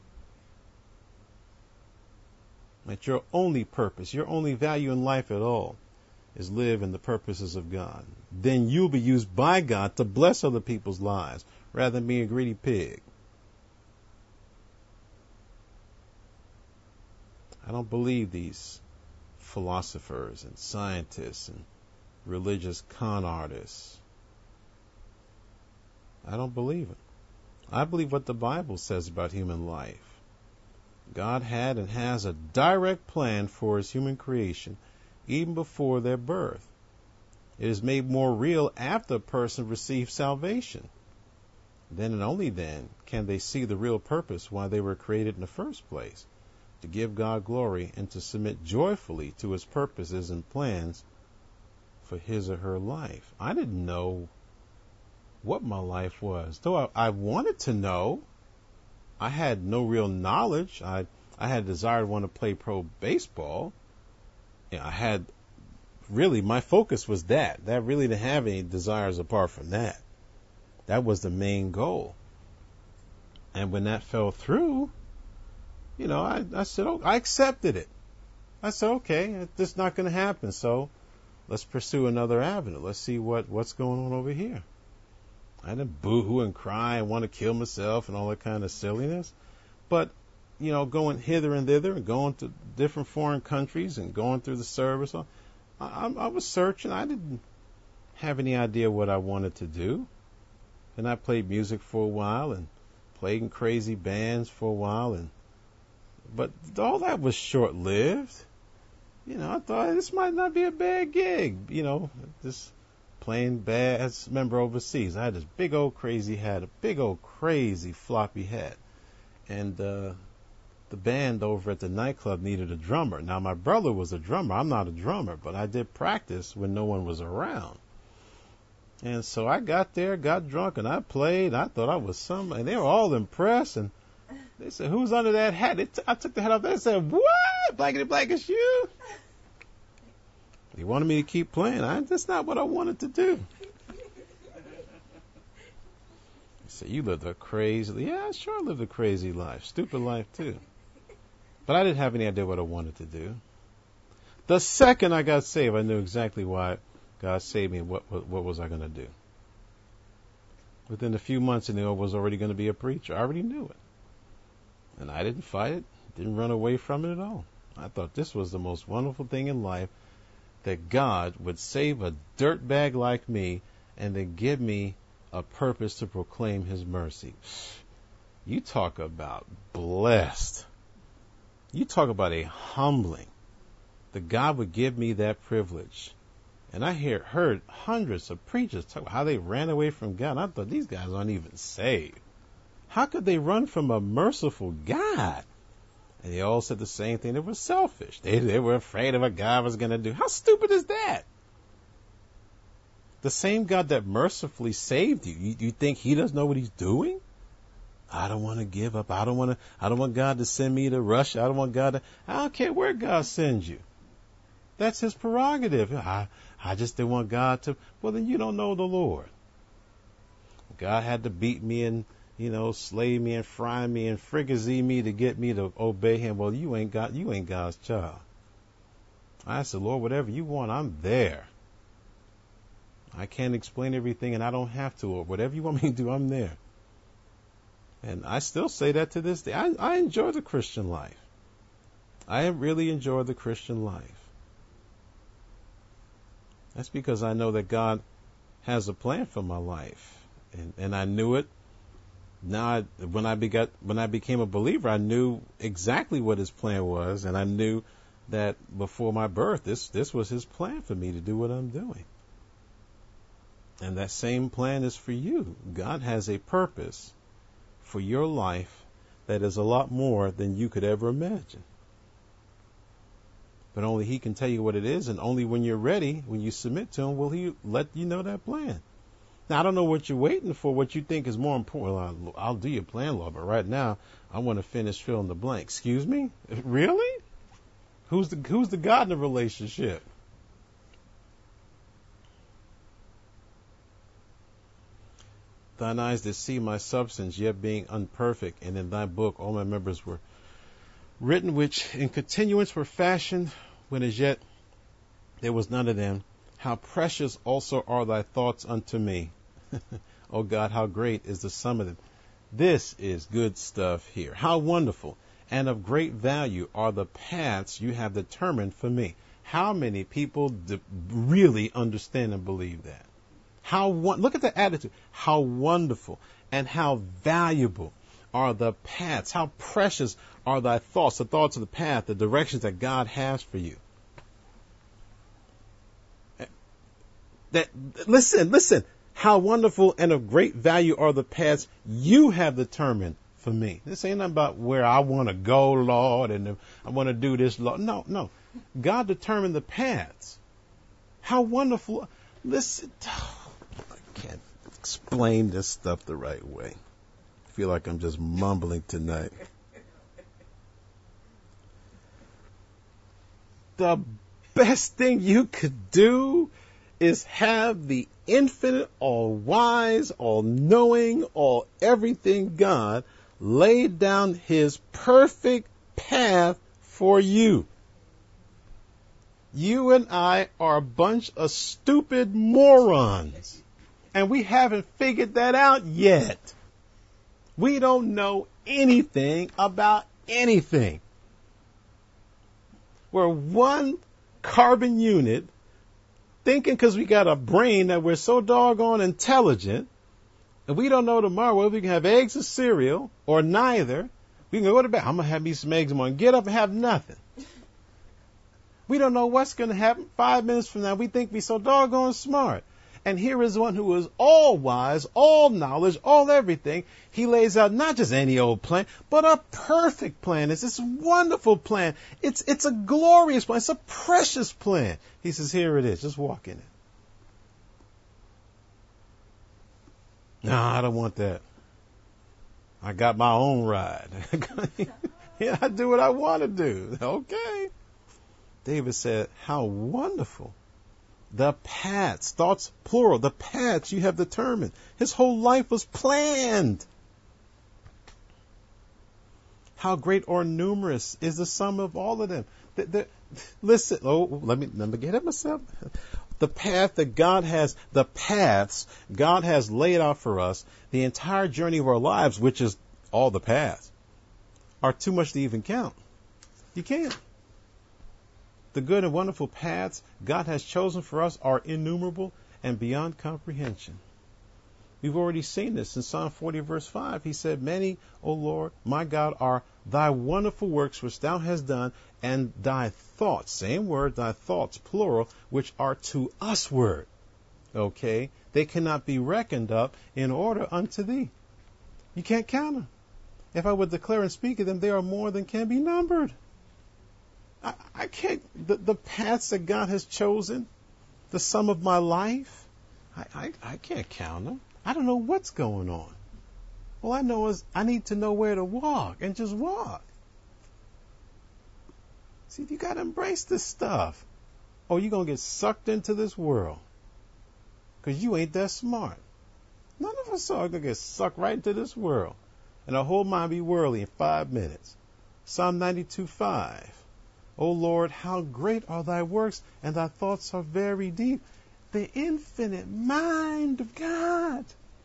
That your only purpose, your only value in life at all is live in the purposes of God. Then you'll be used by God to bless other people's lives rather than being a greedy pig. I don't believe these philosophers and scientists and religious con artists. I don't believe it. I believe what the Bible says about human life. God had and has a direct plan for his human creation even before their birth. It is made more real after a person receives salvation. Then and only then can they see the real purpose why they were created in the first place, to give God glory and to submit joyfully to his purposes and plans for his or her life. I didn't know what my life was. Though I wanted to know, I had no real knowledge. I had a desire to want to play pro baseball. I had really, my focus was that. That really didn't have any desires apart from that. That was the main goal. And when that fell through, I said, oh, I accepted it. I said, okay, this is not going to happen. So let's pursue another avenue. Let's see what's going on over here. I didn't boo-hoo and cry and want to kill myself and all that kind of silliness. But, going hither and thither and going to different foreign countries and going through the service, I was searching. I didn't have any idea what I wanted to do. And I played music for a while and played in crazy bands for a while. But all that was short-lived. I thought this might not be a bad gig. Just playing bass. Remember overseas, I had this big old crazy hat, a big old crazy floppy hat. And the band over at the nightclub needed a drummer. Now, my brother was a drummer. I'm not a drummer, but I did practice when no one was around. And so I got there, got drunk, and I played. I thought I was somebody. And they were all impressed. And they said, who's under that hat? I took the hat off. They said, what? Blankety blank is you? They wanted me to keep playing. That's not what I wanted to do. They said, you lived a crazy... Yeah, I sure lived a crazy life. Stupid life, too. But I didn't have any idea what I wanted to do. The second I got saved, I knew exactly why God saved me and what was I going to do. Within a few months, I knew I was already going to be a preacher. I already knew it. And I didn't fight it, didn't run away from it at all. I thought this was the most wonderful thing in life, that God would save a dirtbag like me and then give me a purpose to proclaim his mercy. You talk about blessed. You talk about a humbling. That God would give me that privilege. And I heard hundreds of preachers talk about how they ran away from God. And I thought, these guys aren't even saved. How could they run from a merciful God? And they all said the same thing. They were selfish. They were afraid of what God was going to do. How stupid is that? The same God that mercifully saved you, you think he doesn't know what he's doing? I don't want to give up. I don't want God to send me to Russia. I don't care where God sends you. That's his prerogative. I just didn't want God to. Well, then you don't know the Lord. God had to beat me and, slay me and fry me and fricassee me to get me to obey him. Well, you ain't God's child. I said, Lord, whatever you want, I'm there. I can't explain everything and I don't have to. Or whatever you want me to do, I'm there. And I still say that to this day. I enjoy the Christian life. I really enjoy the Christian life. That's because I know that God has a plan for my life. And I knew it. Now, when I became a believer, I knew exactly what his plan was. And I knew that before my birth, this was his plan for me to do what I'm doing. And that same plan is for you. God has a purpose for your life that is a lot more than you could ever imagine. But only He can tell you what it is, and only when you're ready, when you submit to Him, will He let you know that plan. Now, I don't know what you're waiting for, what you think is more important. Well, I'll do your plan, Lord, but right now, I want to finish filling the blank. Excuse me? Really? Who's the God in the relationship? Thine eyes did see my substance, yet being unperfect, and in thy book all my members were written, which in continuance were fashioned, when as yet there was none of them. How precious also are thy thoughts unto me. O God, how great is the sum of them. This is good stuff here. How wonderful and of great value are the paths you have determined for me. How many people really understand and believe that? Look at the attitude. How wonderful and how valuable are the paths. How precious are thy thoughts, the thoughts of the path, the directions that God has for you. Listen. How wonderful and of great value are the paths you have determined for me. This ain't nothing about where I want to go, Lord, and I want to do this, Lord. No. God determined the paths. How wonderful. Listen. I can't explain this stuff the right way. I feel like I'm just mumbling tonight. The best thing you could do is have the infinite, all-wise, all-knowing, all-everything God laid down His perfect path for you. You and I are a bunch of stupid morons, and we haven't figured that out yet. We don't know anything about anything. We're one carbon unit, thinking because we got a brain that we're so doggone intelligent, and we don't know tomorrow whether we can have eggs or cereal or neither. We can go to bed. I'm going to have me some eggs. I'm going to get up and have nothing. We don't know what's going to happen 5 minutes from now. We think we're so doggone smart. And here is one who is all wise, all knowledge, all everything. He lays out not just any old plan, but a perfect plan. It's this wonderful plan. It's a glorious plan. It's a precious plan. He says, here it is. Just walk in it. No, I don't want that. I got my own ride. Yeah, I do what I want to do. Okay. David said, how wonderful. The paths, thoughts plural, the paths you have determined. His whole life was planned. How great or numerous is the sum of all of them. Listen, let me get at myself. The path that God has, the paths God has laid out for us, the entire journey of our lives, which is all the paths, are too much to even count. You can't. The good and wonderful paths God has chosen for us are innumerable and beyond comprehension. We've already seen this in Psalm 40, verse 5. He said, many, O Lord, my God, are thy wonderful works which thou hast done, and thy thoughts, same word, thy thoughts, plural, which are to us word. Okay? They cannot be reckoned up in order unto thee. You can't count them. If I would declare and speak of them, they are more than can be numbered. I can't, the paths that God has chosen, the sum of my life, I can't count them. I don't know what's going on. All I know is I need to know where to walk and just walk. See, you got to embrace this stuff, or you're going to get sucked into this world because you ain't that smart. None of us are going to get sucked right into this world, and our whole mind be whirly in 5 minutes. Psalm 92:5. O Lord, how great are thy works, and thy thoughts are very deep. The infinite mind of God.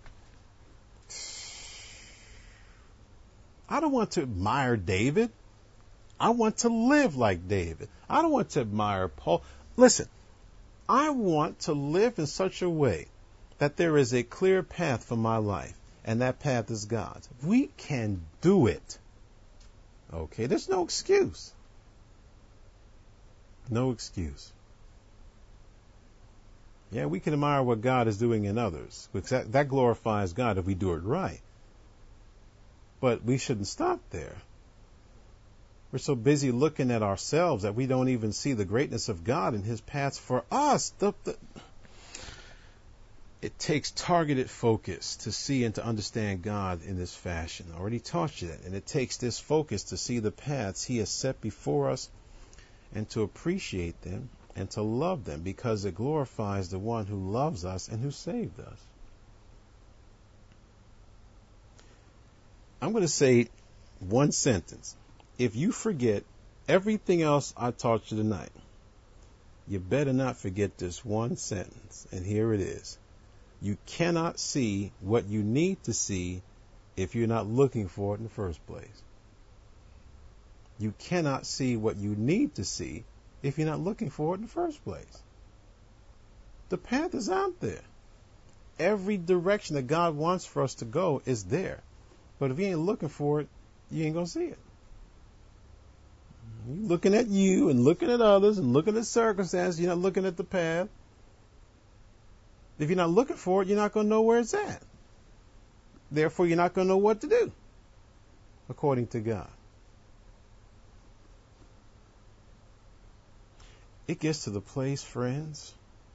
I don't want to admire David. I want to live like David. I don't want to admire Paul. Listen, I want to live in such a way that there is a clear path for my life, and that path is God's. We can do it. Okay, there's no excuse. No excuse. Yeah, we can admire what God is doing in others, because that glorifies God if we do it right. But we shouldn't stop there. We're so busy looking at ourselves that we don't even see the greatness of God and His paths for us. It takes targeted focus to see and to understand God in this fashion. I already taught you that. And it takes this focus to see the paths He has set before us and to appreciate them and to love them, because it glorifies the one who loves us and who saved us. I'm going to say one sentence. If you forget everything else I taught you tonight, you better not forget this one sentence. And here it is. You cannot see what you need to see if you're not looking for it in the first place. You cannot see what you need to see if you're not looking for it in the first place. The path is out there. Every direction that God wants for us to go is there. But if you ain't looking for it, you ain't going to see it. You're looking at you and looking at others and looking at circumstances. You're not looking at the path. If you're not looking for it, you're not going to know where it's at. Therefore, you're not going to know what to do, according to God. It gets to the place, friends,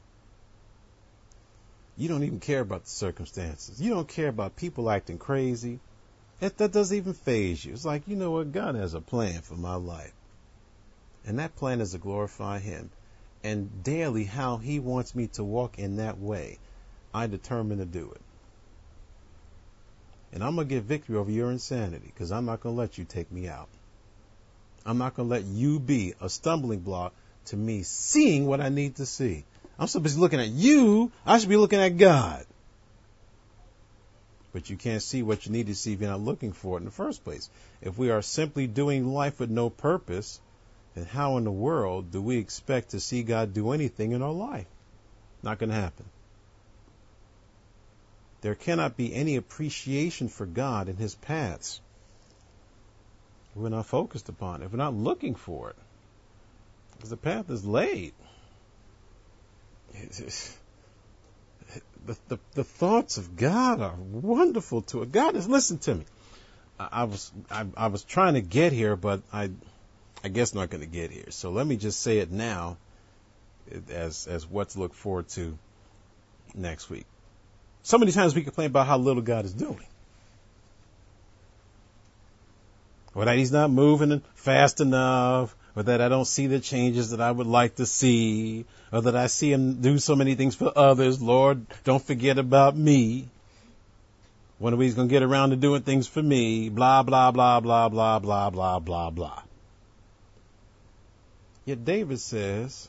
you don't even care about the circumstances. You don't care about people acting crazy. That doesn't even faze you. It's like, you know what? God has a plan for my life. And that plan is to glorify Him. And daily, how He wants me to walk in that way, I determine to do it. And I'm going to get victory over your insanity, because I'm not going to let you take me out. I'm not going to let you be a stumbling block to me seeing what I need to see. I'm so busy looking at you, I should be looking at God. But you can't see what you need to see if you're not looking for it in the first place. If we are simply doing life with no purpose, then how in the world do we expect to see God do anything in our life? Not going to happen. There cannot be any appreciation for God and His paths if we're not focused upon it, if we're not looking for it. Because the path is laid. The thoughts of God are wonderful to it. God is, listen to me. I was trying to get here, but I guess not going to get here. So let me just say it now as what to look forward to next week. So many times we complain about how little God is doing. Or that He's not moving fast enough, or that I don't see the changes that I would like to see, or that I see Him do so many things for others. Lord, don't forget about me. When are we going to get around to doing things for me? Blah, blah, blah, blah, blah, blah, blah, blah, blah. Yet David says,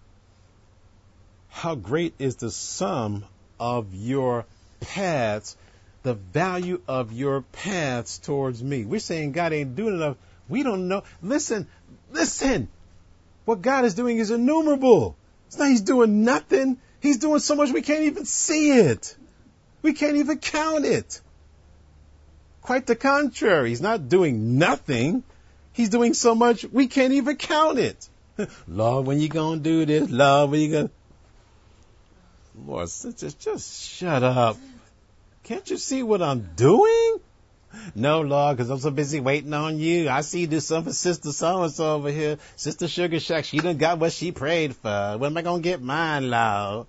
how great is the sum of your paths, the value of your paths towards me. We're saying God ain't doing enough. We don't know. Listen. What God is doing is innumerable. It's not He's doing nothing. He's doing so much we can't even see it. We can't even count it. Quite the contrary. He's not doing nothing. He's doing so much we can't even count it. Lord, when you gonna do this? Lord, when you gonna... Lord, just shut up. Can't you see what I'm doing? No, Lord, because I'm so busy waiting on you. I see you do something for Sister so-and-so over here. Sister Sugar Shack, she done got what she prayed for. When am I going to get mine, Lord?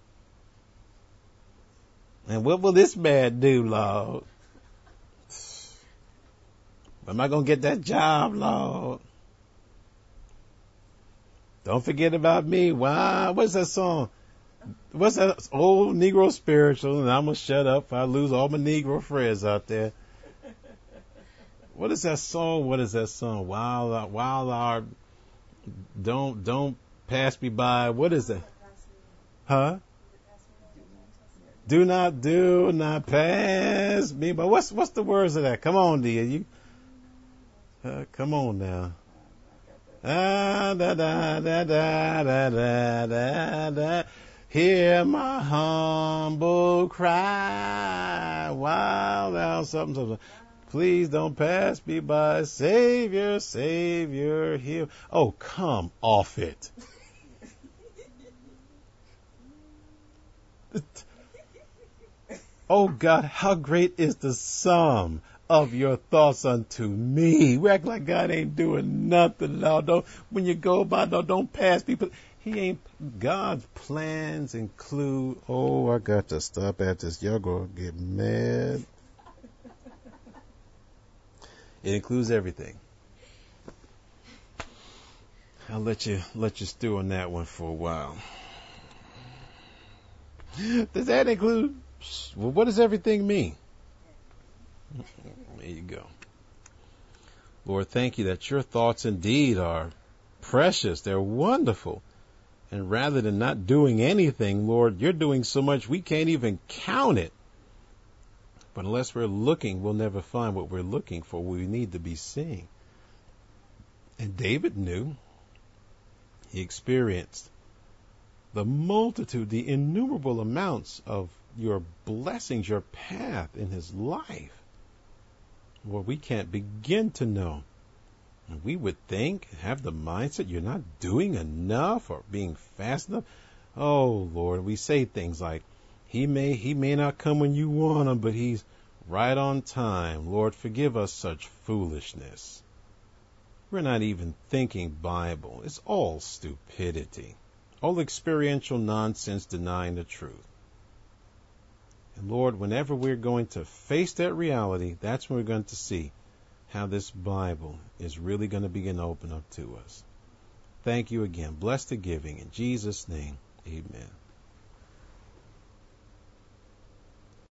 And what will this man do, Lord? When am I going to get that job, Lord? Don't forget about me. Wow, what's that song? What's that old Negro spiritual? And I'm going to shut up if I lose all my Negro friends out there. What is that song? Wild Art. Don't pass me by. What is it? Huh? Do not pass me by. What's the words of that? Come on, dear. You. Come on now. Da da da da da da da da. Hear my humble cry. Wild out something. Please don't pass me by. Savior, heal. Oh, come off it. Oh God, how great is the sum of your thoughts unto me. We act like God ain't doing nothing now. When you go by, don't pass people. God's plans include, oh, I got to stop at this. Y'all gonna get mad. It includes everything. I'll let you stew on that one for a while. Does that include? Well, what does everything mean? There you go. Lord, thank you that your thoughts indeed are precious. They're wonderful. And rather than not doing anything, Lord, you're doing so much we can't even count it. But unless we're looking, we'll never find what we're looking for, what we need to be seeing. And David knew. He experienced the multitude, the innumerable amounts of your blessings, your path in his life. Well, we can't begin to know. And we would think, have the mindset, you're not doing enough or being fast enough. Oh, Lord, we say things like, he may not come when you want him, but he's right on time. Lord, forgive us such foolishness. We're not even thinking Bible. It's all stupidity. All experiential nonsense denying the truth. And Lord, whenever we're going to face that reality, that's when we're going to see how this Bible is really going to begin to open up to us. Thank you again. Bless the giving. In Jesus' name, amen.